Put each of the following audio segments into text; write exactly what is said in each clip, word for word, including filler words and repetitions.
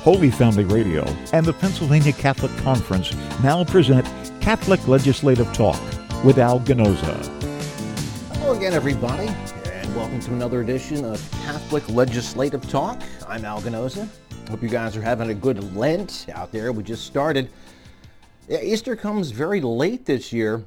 Holy Family Radio and the Pennsylvania Catholic Conference now present Catholic Legislative Talk with Al Ganoza. Hello again, everybody, and welcome to another edition of Catholic Legislative Talk. I'm Al Ganoza. Hope you guys are having a good Lent out there. We just started. Easter comes very late this year.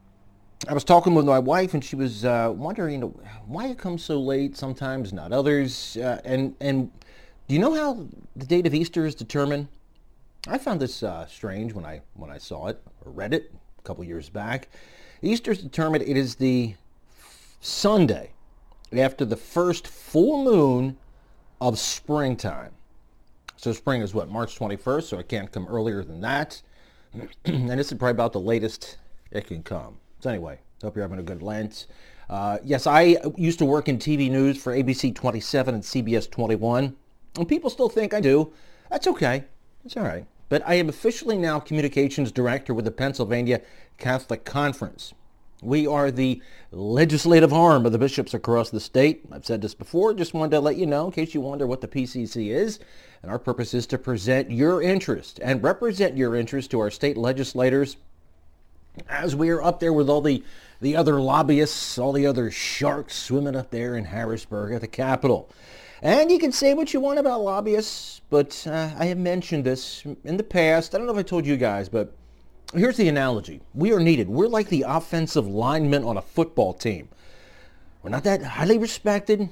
I was talking with my wife, and she was uh, wondering, you know, why it comes so late, sometimes not others. Uh, and and do you know how the date of Easter is determined? I found this uh, strange when I when I saw it or read it a couple years back. Easter is determined. It is the Sunday after the first full moon of springtime. So spring is what, March twenty-first, so it can't come earlier than that. And this is probably about the latest it can come. So anyway, hope you're having a good Lent. Uh, yes, I used to work in T V news for A B C twenty-seven and C B S twenty-one. And people still think I do. That's okay. It's all right. But I am officially now communications director with the Pennsylvania Catholic Conference. We are the legislative arm of the bishops across the state. I've said this before, just wanted to let you know in case you wonder what the P C C is. And our purpose is to present your interest and represent your interest to our state legislators as we are up there with all the, the other lobbyists, all the other sharks swimming up there in Harrisburg at the Capitol. And you can say what you want about lobbyists, but uh, I have mentioned this in the past. I don't know if I told you guys, but here's the analogy. We are needed. We're like the offensive linemen on a football team. We're not that highly respected,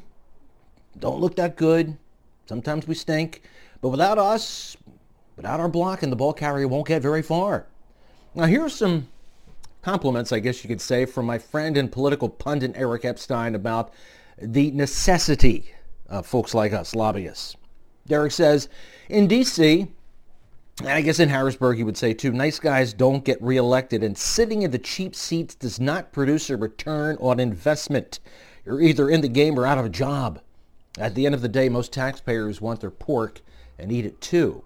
don't look that good. Sometimes we stink. But without us, without our blocking, the ball carrier won't get very far. Now, here's some compliments, I guess you could say, from my friend and political pundit Eric Epstein about the necessity of folks like us, lobbyists. Eric says, in D C, and I guess in Harrisburg he would say too, nice guys don't get reelected, and sitting in the cheap seats does not produce a return on investment. You're either in the game or out of a job. At the end of the day, most taxpayers want their pork and eat it too.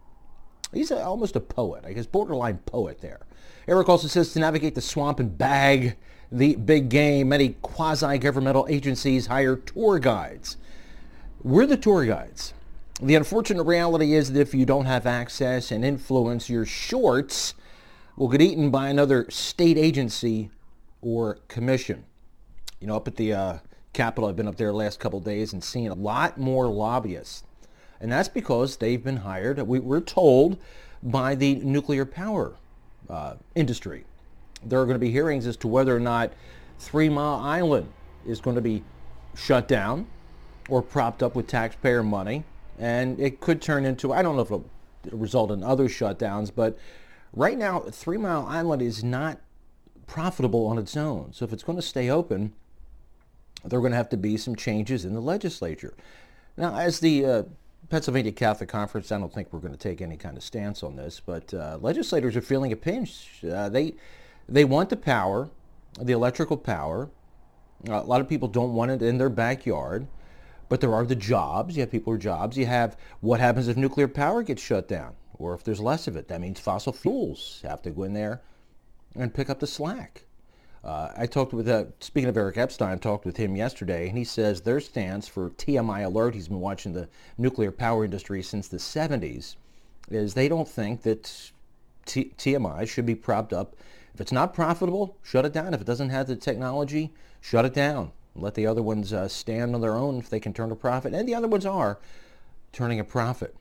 He's a, almost a poet, I guess, borderline poet there. Eric also says to navigate the swamp and bag the big game, many quasi-governmental agencies hire tour guides. We're the tour guides. The unfortunate reality is that if you don't have access and influence, your shorts will get eaten by another state agency or commission. You know, up at the uh, Capitol, I've been up there the last couple of days and seen a lot more lobbyists. And that's because they've been hired, we were told, by the nuclear power uh, industry. There are going to be hearings as to whether or not Three Mile Island is going to be shut down or propped up with taxpayer money. And it could turn into, I don't know if it'll result in other shutdowns, but right now, Three Mile Island is not profitable on its own. So if it's going to stay open, there are going to have to be some changes in the legislature. Now, as the uh, Pennsylvania Catholic Conference, I don't think we're going to take any kind of stance on this, but uh, legislators are feeling a pinch. Uh, they, they want the power, the electrical power. Uh, a lot of people don't want it in their backyard. But there are the jobs. You have people who are jobs. You have what happens if nuclear power gets shut down or if there's less of it. That means fossil fuels have to go in there and pick up the slack. Uh, I talked with, uh, speaking of Eric Epstein, I talked with him yesterday, and he says their stance for T M I Alert, he's been watching the nuclear power industry since the seventies, is they don't think that T- TMI should be propped up. If it's not profitable, shut it down. If it doesn't have the technology, shut it down. Let the other ones uh, stand on their own if they can turn a profit. And the other ones are turning a profit.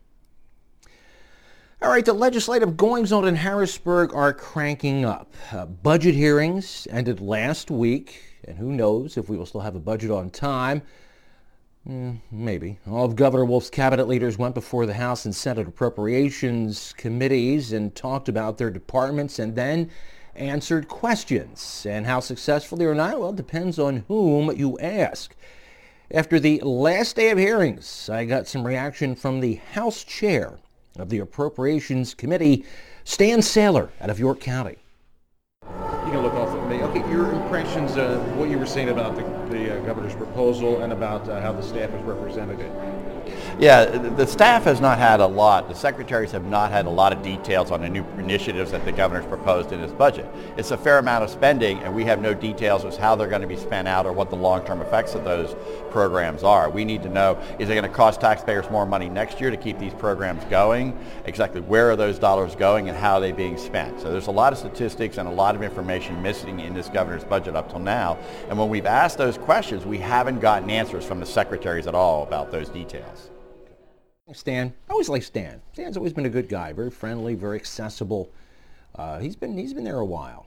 All right, the legislative goings-on in Harrisburg are cranking up. Uh, budget hearings ended last week, and who knows if we will still have a budget on time. Mm, maybe. All of Governor Wolf's cabinet leaders went before the House and Senate Appropriations Committees and talked about their departments and then answered questions. And how successful they are not, well, it depends on whom you ask. After the last day of hearings, I got some reaction from the House Chair of the Appropriations Committee, Stan Saylor, out of York County. You can look off at me. Okay, your impressions of what you were saying about the, the uh, governor's proposal and about uh, how the staff has represented it. Yeah, the staff has not had a lot, the secretaries have not had a lot of details on the new initiatives that the governor's proposed in his budget. It's a fair amount of spending, and we have no details as how they're going to be spent out or what the long-term effects of those programs are. We need to know, is it going to cost taxpayers more money next year to keep these programs going? Exactly where are those dollars going and how are they being spent? So there's a lot of statistics and a lot of information missing in this governor's budget up till now. And when we've asked those questions, we haven't gotten answers from the secretaries at all about those details. Stan, I always like Stan. Stan's always been a good guy, very friendly, very accessible. Uh, he's been he's been there a while.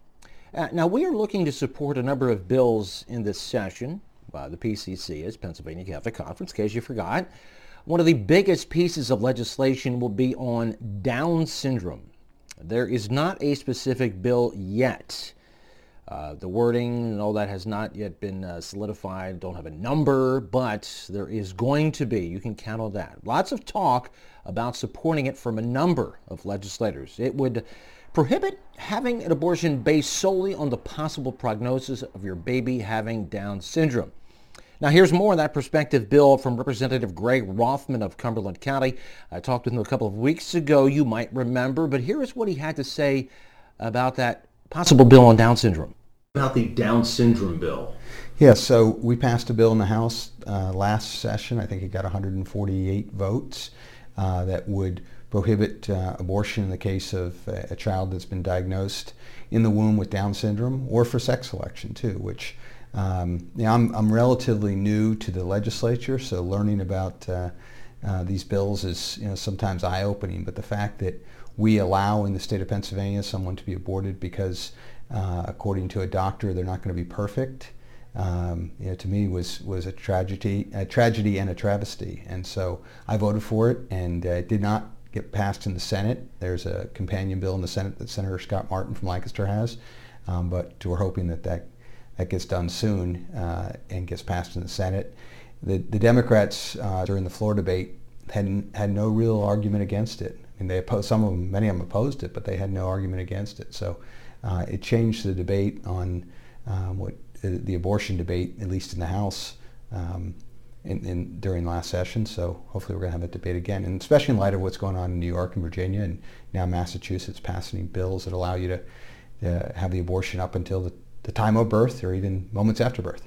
Uh, now we are looking to support a number of bills in this session. Uh, the P C C is Pennsylvania Catholic Conference, in case you forgot. One of the biggest pieces of legislation will be on Down syndrome. There is not a specific bill yet. Uh, the wording and all that has not yet been uh, solidified, don't have a number, but there is going to be, you can count on that. Lots of talk about supporting it from a number of legislators. It would prohibit having an abortion based solely on the possible prognosis of your baby having Down syndrome. Now here's more on that prospective bill from Representative Greg Rothman of Cumberland County. I talked with him a couple of weeks ago, you might remember, but here is what he had to say about that possible bill on Down syndrome. About the Down syndrome bill. Yeah, so we passed a bill in the House uh, last session. I think it got one hundred forty-eight votes uh, that would prohibit uh, abortion in the case of a, a child that's been diagnosed in the womb with Down syndrome, or for sex selection too, which um, you know, I'm, I'm relatively new to the legislature, so learning about uh, uh, these bills is you know sometimes eye-opening, but the fact that we allow in the state of Pennsylvania someone to be aborted because Uh, according to a doctor, they're not going to be perfect. Um, you know, to me, was was a tragedy, a tragedy and a travesty. And so I voted for it, and uh, it did not get passed in the Senate. There's a companion bill in the Senate that Senator Scott Martin from Lancaster has, um, but we're hoping that that, that gets done soon uh, and gets passed in the Senate. The the Democrats uh, during the floor debate had had no real argument against it. I mean, they opposed, some of them, many of them opposed it, but they had no argument against it. So. Uh, it changed the debate on um, what uh, the abortion debate, at least in the House, um, in, in, during last session. So hopefully we're going to have that debate again, and especially in light of what's going on in New York and Virginia, and now Massachusetts passing bills that allow you to uh, have the abortion up until the, the time of birth, or even moments after birth.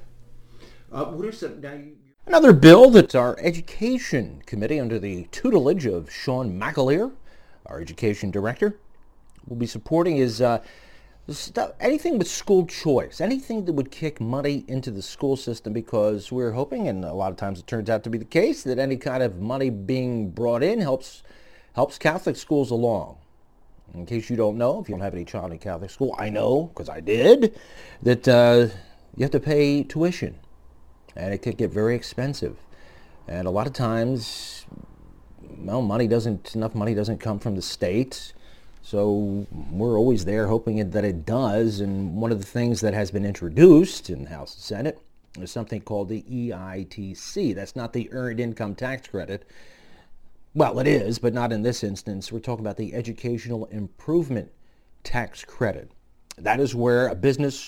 Uh, what are some, now you, Another bill that our Education Committee, under the tutelage of Sean McAleer, our Education Director, will be supporting is uh, Stuff, anything with school choice, anything that would kick money into the school system, because we're hoping, and a lot of times it turns out to be the case, that any kind of money being brought in helps helps Catholic schools along. In case you don't know, if you don't have any child in Catholic school, I know, because I did, that uh, you have to pay tuition, and it could get very expensive. And a lot of times, well, money doesn't, enough money doesn't come from the state. So we're always there hoping that it does, and one of the things that has been introduced in the House and Senate is something called the E I T C. That's not the Earned Income Tax Credit. Well, it is, but not in this instance. We're talking about the Educational Improvement Tax Credit. That is where a business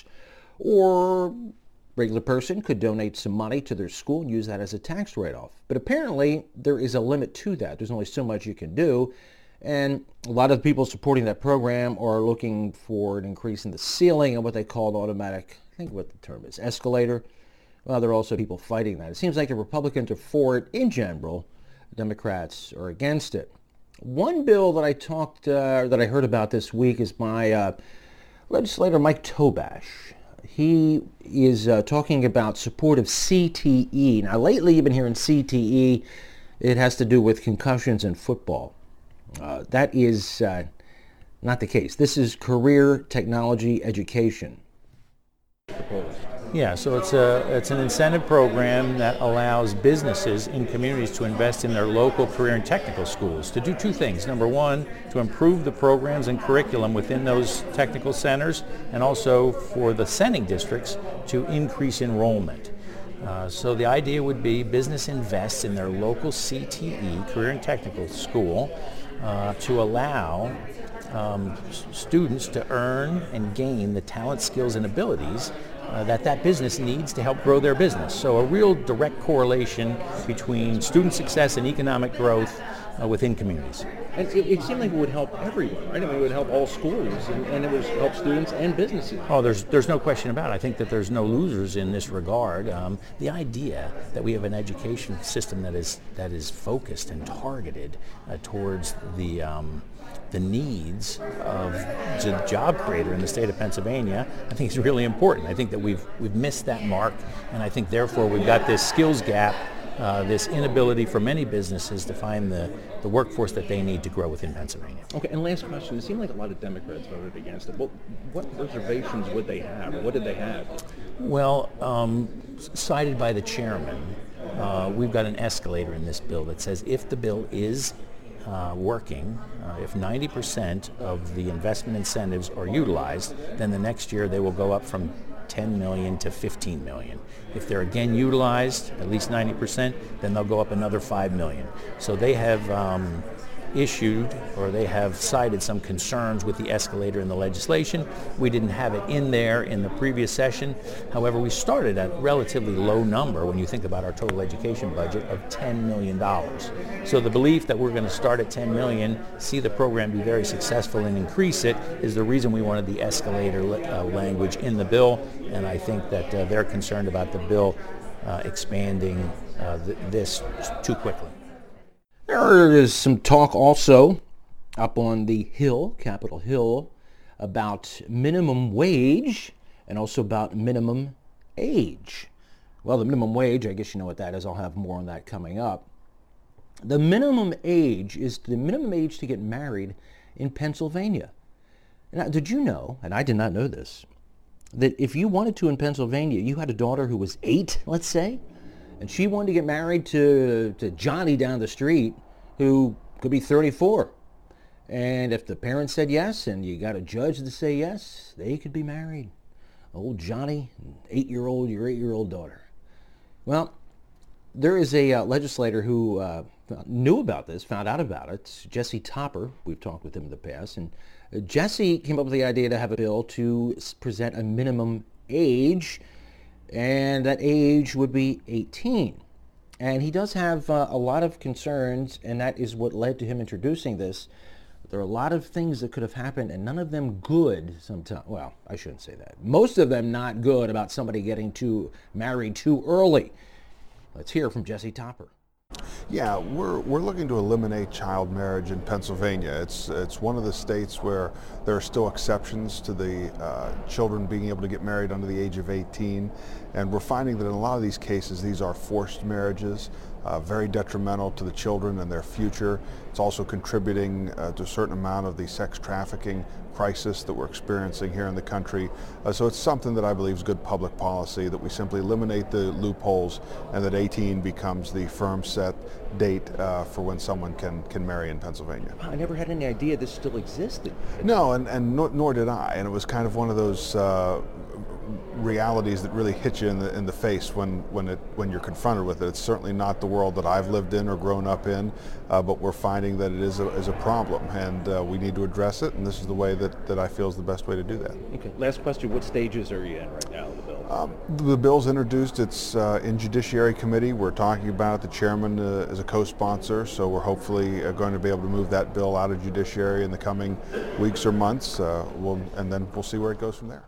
or regular person could donate some money to their school and use that as a tax write-off. But apparently there is a limit to that. There's only so much you can do. And a lot of the people supporting that program are looking for an increase in the ceiling and what they call an automatic, I think what the term is, escalator. Well, there are also people fighting that. It seems like the Republicans are for it in general. Democrats are against it. One bill that I talked, uh, that I heard about this week is by uh, legislator Mike Tobash. He is uh, talking about support of C T E. Now, lately you've been hearing C T E. It has to do with concussions in football. Uh, that is uh, not the case. This is career technology education. Yeah, so it's a it's an incentive program that allows businesses in communities to invest in their local career and technical schools to do two things. Number one, to improve the programs and curriculum within those technical centers, and also for the sending districts to increase enrollment. Uh, so the idea would be business invests in their local C T E, career and technical school, uh, to allow um, s- students to earn and gain the talent, skills, and abilities uh, that that business needs to help grow their business. So a real direct correlation between student success and economic growth uh, within communities. And it, it seemed like it would help everyone, right? I mean, it would help all schools, and, and it would help students and businesses. Oh, there's there's no question about it. I think that there's no losers in this regard. Um, the idea that we have an education system that is that is focused and targeted uh, towards the um, the needs of the job creator in the state of Pennsylvania, I think is really important. I think that we've we've missed that mark, and I think therefore we've got this skills gap. Uh, this inability for many businesses to find the, the workforce that they need to grow within Pennsylvania. Okay, and last question. It seemed like a lot of Democrats voted against it. What, what reservations would they have, or what did they have? Well, um, cited by the chairman, uh, we've got an escalator in this bill that says if the bill is uh, working, uh, if ninety percent of the investment incentives are utilized, then the next year they will go up from ten million to fifteen million. If they're again utilized, at least ninety percent, then they'll go up another five million. So they have um, issued, or they have cited some concerns with the escalator in the legislation. We didn't have it in there in the previous session. However, we started at a relatively low number when you think about our total education budget of ten million dollars. So the belief that we're going to start at ten million dollars, see the program be very successful and increase it, is the reason we wanted the escalator uh, language in the bill. And I think that uh, they're concerned about the bill uh, expanding uh, th- this too quickly. There is some talk also up on the Hill, Capitol Hill, about minimum wage and also about minimum age. Well, the minimum wage, I guess you know what that is. I'll have more on that coming up. The minimum age is the minimum age to get married in Pennsylvania. Now, did you know, and I did not know this, that if you wanted to in Pennsylvania, you had a daughter who was eight, let's say, and she wanted to get married to, to Johnny down the street, who could be thirty-four. And if the parents said yes, and you got a judge to say yes, they could be married. Old Johnny, eight-year-old, your eight-year-old daughter. Well, there is a uh, legislator who uh, knew about this, found out about it. It's Jesse Topper. We've talked with him in the past. And uh, Jesse came up with the idea to have a bill to present a minimum age, and that age would be eighteen. And he does have uh, a lot of concerns, and that is what led to him introducing this. There are a lot of things that could have happened, and none of them good sometimes. Well, I shouldn't say that. Most of them not good about somebody getting too married too early. Let's hear from Jesse Topper. Yeah, we're we're looking to eliminate child marriage in Pennsylvania. It's it's one of the states where there are still exceptions to the uh, children being able to get married under the age of eighteen, and we're finding that in a lot of these cases, these are forced marriages, uh, very detrimental to the children and their future. It's also contributing uh, to a certain amount of the sex trafficking crisis that we're experiencing here in the country. Uh, so it's something that I believe is good public policy, that we simply eliminate the loopholes and that eighteen becomes the firm set date uh, for when someone can, can marry in Pennsylvania. I never had any idea this still existed. No, and, and nor, nor did I. And it was kind of one of those uh, realities that really hit you in the in the face when when it when you're confronted with it. It's certainly not the world that I've lived in or grown up in, uh, but we're finding that it is a, is a problem, and uh, we need to address it. And this is the way that, that I feel is the best way to do that. Okay. Last question: what stages are you in right now of the bill? Um, the bill's introduced. It's uh, in Judiciary Committee. We're talking about it. The chairman uh, is a co-sponsor, so we're hopefully uh, going to be able to move that bill out of Judiciary in the coming weeks or months. Uh, we'll, and then we'll see where it goes from there.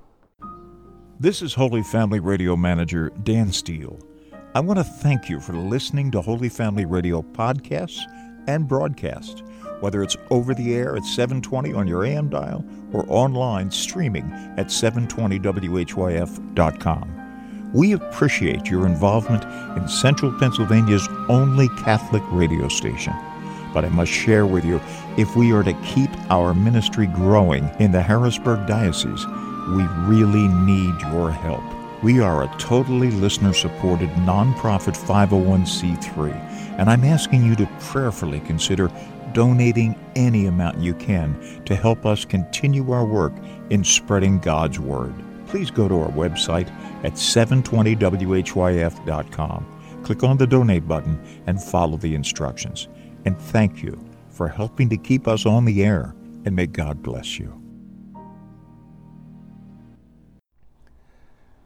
This is Holy Family Radio Manager Dan Steele. I want to thank you for listening to Holy Family Radio podcasts and broadcasts, whether it's over the air at seven twenty on your A M dial or online streaming at seven twenty W H Y F dot com. We appreciate your involvement in Central Pennsylvania's only Catholic radio station. But I must share with you, if we are to keep our ministry growing in the Harrisburg Diocese, we really need your help. We are a totally listener-supported nonprofit five oh one c three, and I'm asking you to prayerfully consider donating any amount you can to help us continue our work in spreading God's Word. Please go to our website at seven twenty W H Y F dot com. Click on the donate button and follow the instructions. And thank you for helping to keep us on the air, and may God bless you.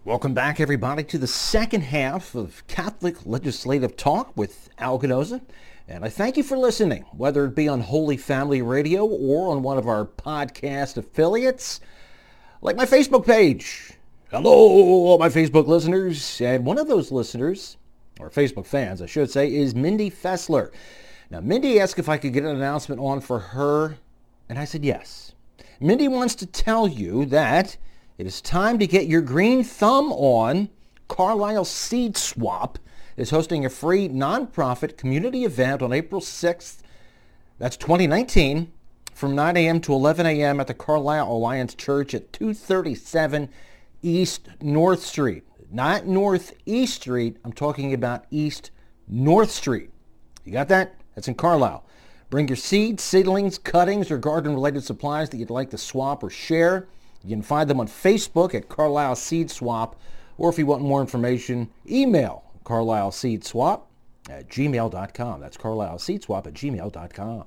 Welcome back, everybody, to the second half of Catholic Legislative Talk with Al Ganoza. And I thank you for listening, whether it be on Holy Family Radio or on one of our podcast affiliates, like my Facebook page. Hello, all my Facebook listeners. And one of those listeners, or Facebook fans, I should say, is Mindy Fessler. Now, Mindy asked if I could get an announcement on for her, and I said yes. Mindy wants to tell you that it is time to get your green thumb on. Carlisle Seed Swap is hosting a free nonprofit community event on April sixth. That's twenty nineteen, from nine a.m. to eleven a.m. at the Carlisle Alliance Church at two thirty-seven East North Street. Not North East Street. I'm talking about East North Street. You got that? That's in Carlisle. Bring your seeds, seedlings, cuttings, or garden-related supplies that you'd like to swap or share. You can find them on Facebook at Carlisle Seed Swap, or if you want more information, email Carlisle Seed Swap at gmail dot com. That's Carlisle Seed Swap at gmail dot com.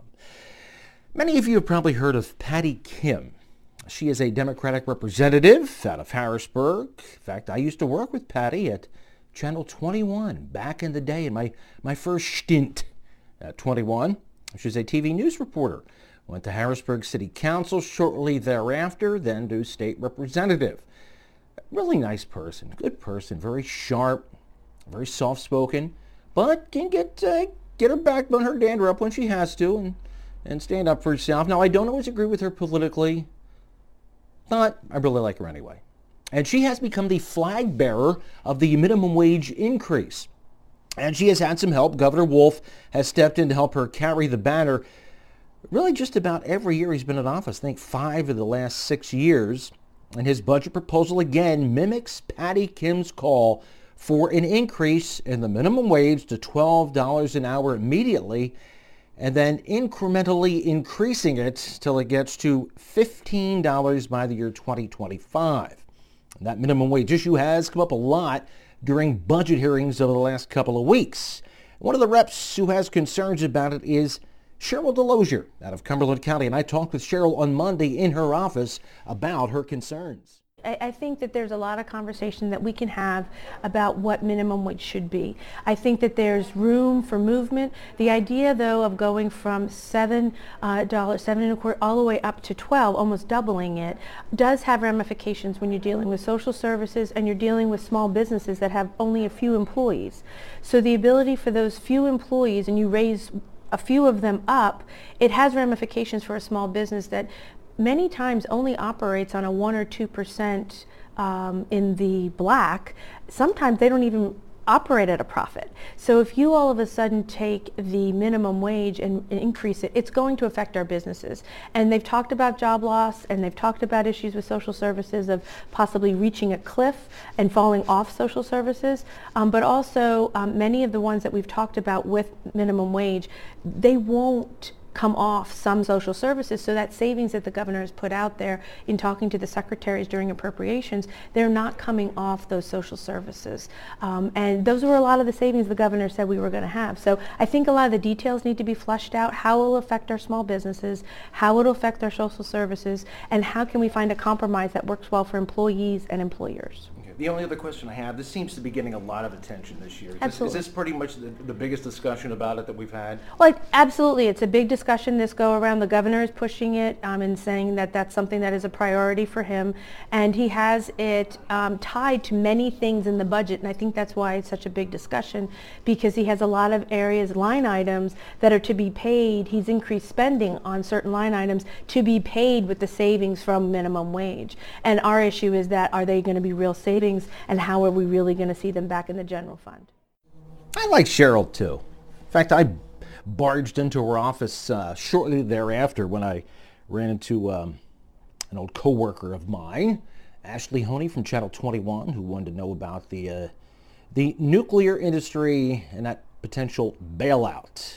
Many of you have probably heard of Patty Kim. She is a Democratic representative out of Harrisburg. In fact, I used to work with Patty at Channel twenty-one back in the day in my, my first stint at twenty-one. She was a T V news reporter. Went to Harrisburg City Council shortly thereafter, then to state representative. Really nice person, good person, very sharp, very soft-spoken, but can get uh, get her backbone, her dander up when she has to, and, and stand up for herself. Now, I don't always agree with her politically, but I really like her anyway. And she has become the flag bearer of the minimum wage increase. And she has had some help. Governor Wolf has stepped in to help her carry the banner really just about every year he's been in office. I think five of the last six years. And his budget proposal again mimics Patty Kim's call for an increase in the minimum wage to twelve dollars an hour immediately, and then incrementally increasing it till it gets to fifteen dollars by the year twenty twenty-five. And that minimum wage issue has come up a lot during budget hearings over the last couple of weeks. One of the reps who has concerns about it is Cheryl Delosier out of Cumberland County, and I talked with Cheryl on Monday in her office about her concerns. I think that there's a lot of conversation that we can have about what minimum wage should be. I think that there's room for movement. The idea, though, of going from seven uh, dollars, seven and a quarter, all the way up to twelve, almost doubling it, does have ramifications when you're dealing with social services and you're dealing with small businesses that have only a few employees. So the ability for those few employees, and you raise a few of them up, it has ramifications for a small business that many times only operates on a one or two percent um, in the black. Sometimes they don't even operate at a profit. So if you all of a sudden take the minimum wage and, and increase it, it's going to affect our businesses. And they've talked about job loss, and they've talked about issues with social services of possibly reaching a cliff and falling off social services. Um, but also um, many of the ones that we've talked about with minimum wage, they won't come off some social services, so that savings that the governor has put out there in talking to the secretaries during appropriations, they're not coming off those social services. Um, and those were a lot of the savings the governor said we were going to have. So I think a lot of the details need to be flushed out, how it will affect our small businesses, how it will affect our social services, and how can we find a compromise that works well for employees and employers. The only other question I have, this seems to be getting a lot of attention this year. Is Absolutely. This, is this pretty much the, the biggest discussion about it that we've had? Well, it, absolutely. It's a big discussion this go around. The governor is pushing it um, and saying that that's something that is a priority for him. And he has it um, tied to many things in the budget. And I think that's why it's such a big discussion, because he has a lot of areas, line items that are to be paid. He's increased spending on certain line items to be paid with the savings from minimum wage. And our issue is that, are they going to be real savings? And how are we really going to see them back in the general fund? I like Cheryl too. In fact, I barged into her office uh, shortly thereafter when I ran into um, an old coworker of mine, Ashley Honey from Channel twenty-one, who wanted to know about the uh, the nuclear industry and that potential bailout.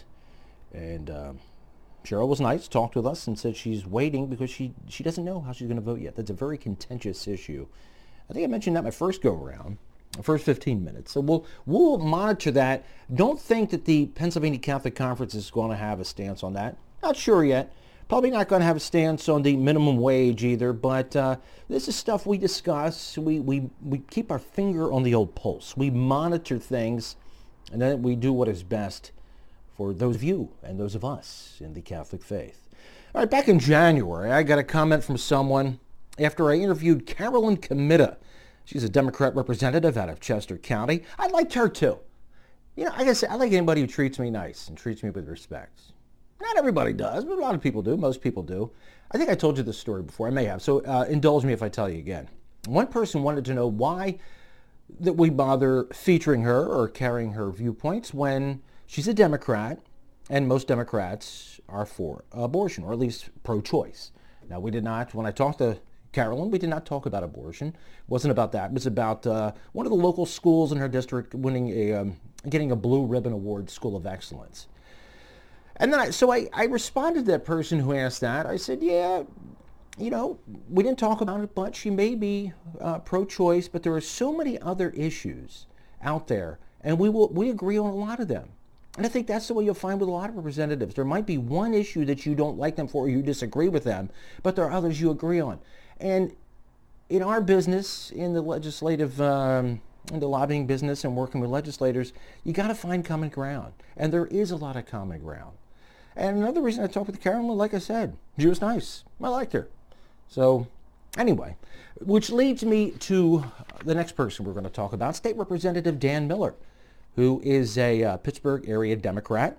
And uh, Cheryl was nice, talked with us, and said she's waiting because she she doesn't know how she's going to vote yet. That's a very contentious issue. I think I mentioned that my first go-around, the first fifteen minutes. So we'll we'll monitor that. Don't think that the Pennsylvania Catholic Conference is going to have a stance on that. Not sure yet. Probably not going to have a stance on the minimum wage either, but uh, this is stuff we discuss. We, we, we keep our finger on the old pulse. We monitor things, and then we do what is best for those of you and those of us in the Catholic faith. All right, back in January, I got a comment from someone after I interviewed Carolyn Comita. She's a Democrat representative out of Chester County. I liked her too. You know, I guess I like anybody who treats me nice and treats me with respect. Not everybody does, but a lot of people do. Most people do. I think I told you this story before. I may have. So uh, indulge me if I tell you again. One person wanted to know why that we bother featuring her or carrying her viewpoints when she's a Democrat, and most Democrats are for abortion, or at least pro-choice. Now, we did not, when I talked to Carolyn, we did not talk about abortion. It wasn't about that. It was about uh, one of the local schools in her district winning a, um, getting a Blue Ribbon Award, School of Excellence. And then, I, so I, I responded to that person who asked that. I said, yeah, you know, we didn't talk about it, but she may be uh, pro-choice, but there are so many other issues out there, and we will we agree on a lot of them. And I think that's the way you'll find with a lot of representatives. There might be one issue that you don't like them for or you disagree with them, but there are others you agree on. And in our business, in the legislative, um, in the lobbying business and working with legislators, you got to find common ground. And there is a lot of common ground. And another reason I talked with Carolyn, like I said, she was nice. I liked her. So anyway, which leads me to the next person we're going to talk about, State Representative Dan Miller, who is a uh, Pittsburgh area Democrat.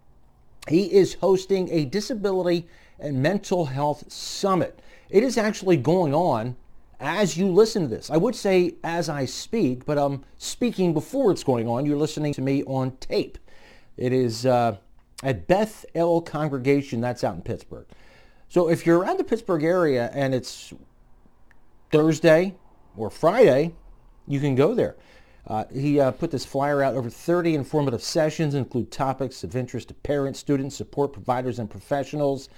He is hosting a disability and mental health summit. It is actually going on as you listen to this. I would say as I speak, but I'm speaking before it's going on. You're listening to me on tape. It is uh, at Beth El Congregation, that's out in Pittsburgh. So if you're around the Pittsburgh area and it's Thursday or Friday, you can go there. Uh, he uh, put this flyer out. Over thirty informative sessions include topics of interest to parents, students, support providers, and professionals.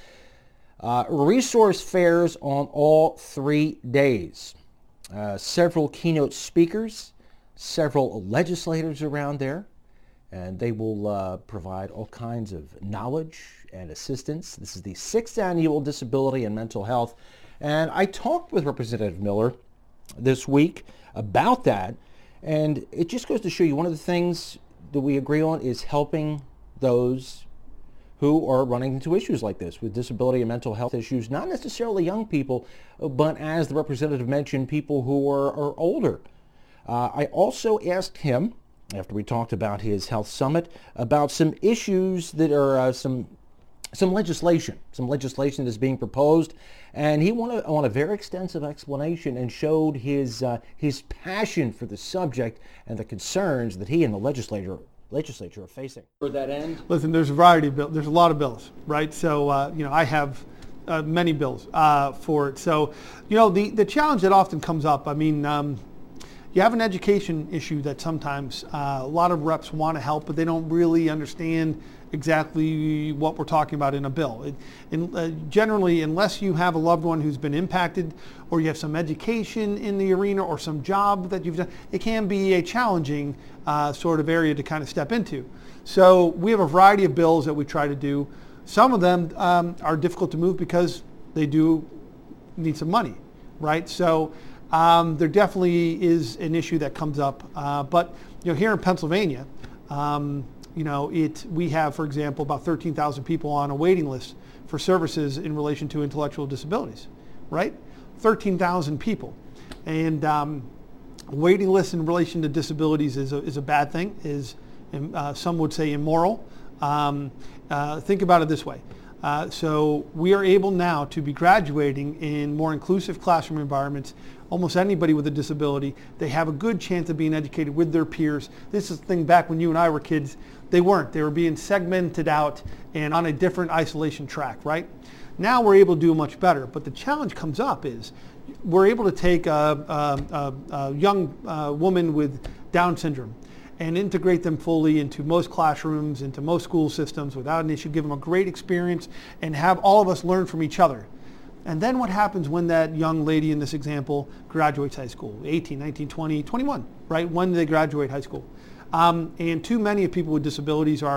Uh, resource fairs on all three days. Uh, several keynote speakers, several legislators around there, and they will uh, provide all kinds of knowledge and assistance. This is the sixth annual Disability and Mental Health. And I talked with Representative Miller this week about that. And it just goes to show you one of the things that we agree on is helping those who are running into issues like this with disability and mental health issues, not necessarily young people, but as the representative mentioned, people who are, are older. Uh, I also asked him, after we talked about his health summit, about some issues that are uh, some some legislation, some legislation that's being proposed, and he wanted on a very extensive explanation and showed his uh, his passion for the subject and the concerns that he and the legislature legislature are facing. For that end, listen, there's a variety of bills. There's a lot of bills, right? So uh, you know, I have uh, many bills uh, for it. So you know, the the challenge that often comes up. I mean. Um, You have an education issue that sometimes uh, a lot of reps want to help, but they don't really understand exactly what we're talking about in a bill. It, in, uh, generally, unless you have a loved one who's been impacted or you have some education in the arena or some job that you've done, it can be a challenging uh, sort of area to kind of step into. So we have a variety of bills that we try to do. Some of them um, are difficult to move because they do need some money, right? So Um, there definitely is an issue that comes up, uh, but you know, here in Pennsylvania, um, you know, it we have, for example, about thirteen thousand people on a waiting list for services in relation to intellectual disabilities, right? thirteen thousand people, and um, waiting lists in relation to disabilities is a, is a bad thing. Is uh, some would say immoral. Um, uh, think about it this way. Uh, so we are able now to be graduating in more inclusive classroom environments. Almost anybody with a disability, they have a good chance of being educated with their peers. This is the thing back when you and I were kids, they weren't. They were being segmented out and on a different isolation track, right? Now we're able to do much better, but the challenge comes up is we're able to take a, a, a, a young uh, woman with Down syndrome and integrate them fully into most classrooms, into most school systems without an issue, give them a great experience, and have all of us learn from each other. And then what happens when that young lady in this example graduates high school, eighteen, nineteen, twenty, twenty-one, right? When do they graduate high school? Um, and too many of people with disabilities are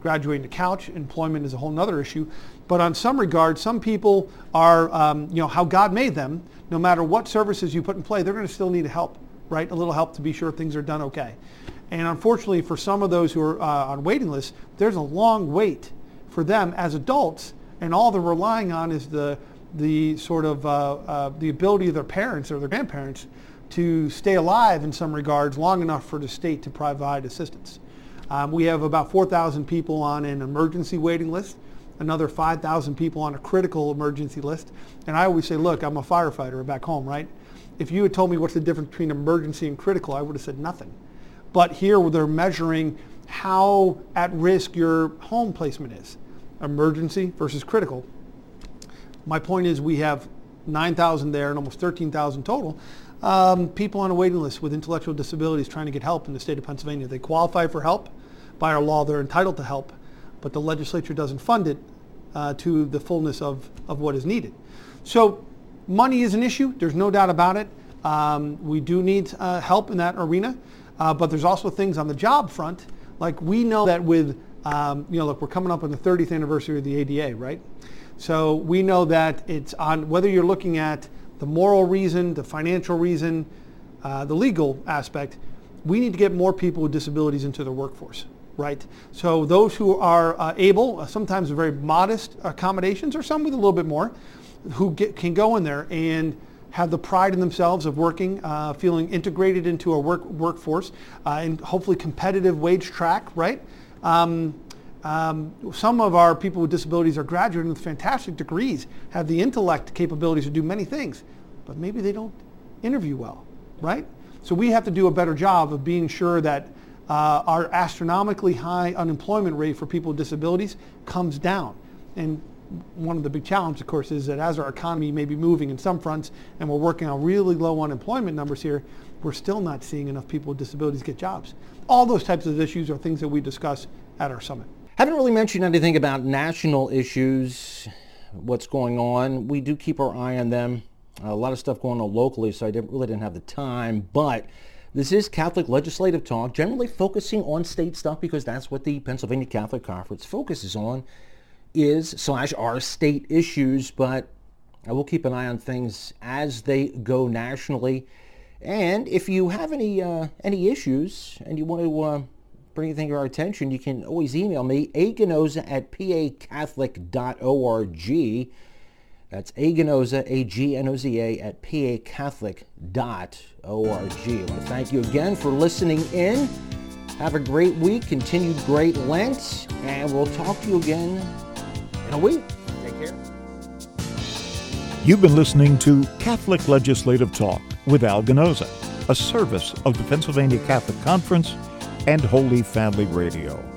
graduating to couch. Employment is a whole other issue. But on some regards, some people are, um, you know, how God made them. No matter what services you put in play, they're going to still need help, right? A little help to be sure things are done okay. And unfortunately, for some of those who are uh, on waiting lists, there's a long wait for them as adults, and all they're relying on is the the sort of uh, uh, the ability of their parents or their grandparents to stay alive in some regards long enough for the state to provide assistance. Um, we have about four thousand people on an emergency waiting list, another five thousand people on a critical emergency list. And I always say, look, I'm a firefighter back home, right? If you had told me what's the difference between emergency and critical, I would have said nothing. But here they're measuring how at risk your home placement is. Emergency versus critical. My point is we have nine thousand there and almost thirteen thousand total. Um, people on a waiting list with intellectual disabilities trying to get help in the state of Pennsylvania. They qualify for help. By our law, they're entitled to help, but the legislature doesn't fund it uh, to the fullness of, of what is needed. So money is an issue. There's no doubt about it. Um, we do need uh, help in that arena, uh, but there's also things on the job front. Like we know that with, um, you know, look, we're coming up on the thirtieth anniversary of the A D A, right? So we know that it's on, whether you're looking at the moral reason, the financial reason, uh, the legal aspect, we need to get more people with disabilities into the workforce, right? So those who are uh, able, uh, sometimes very modest accommodations, or some with a little bit more, who get, can go in there and have the pride in themselves of working, uh, feeling integrated into a work workforce, uh, and hopefully competitive wage track, right? Um, Um, some of our people with disabilities are graduating with fantastic degrees, have the intellect capabilities to do many things, but maybe they don't interview well, right? So we have to do a better job of being sure that uh, our astronomically high unemployment rate for people with disabilities comes down. And one of the big challenges, of course, is that as our economy may be moving in some fronts and we're working on really low unemployment numbers here, we're still not seeing enough people with disabilities get jobs. All those types of issues are things that we discuss at our summit. Haven't really mentioned anything about national issues, what's going on. We do keep our eye on them. A lot of stuff going on locally, so I didn't, really didn't have the time. But this is Catholic Legislative Talk, generally focusing on state stuff because that's what the Pennsylvania Catholic Conference focuses on, is slash are state issues. But I will keep an eye on things as they go nationally. And if you have any uh, any issues and you want to uh, bring anything to our attention, you can always email me, aganoza at p a catholic dot org. That's aganoza, A G N O Z A, at p a catholic dot org. I want to thank you again for listening in. Have a great week, continued great Lent, and we'll talk to you again in a week. Take care. You've been listening to Catholic Legislative Talk with Al Ganoza, a service of the Pennsylvania Catholic Conference and Holy Family Radio.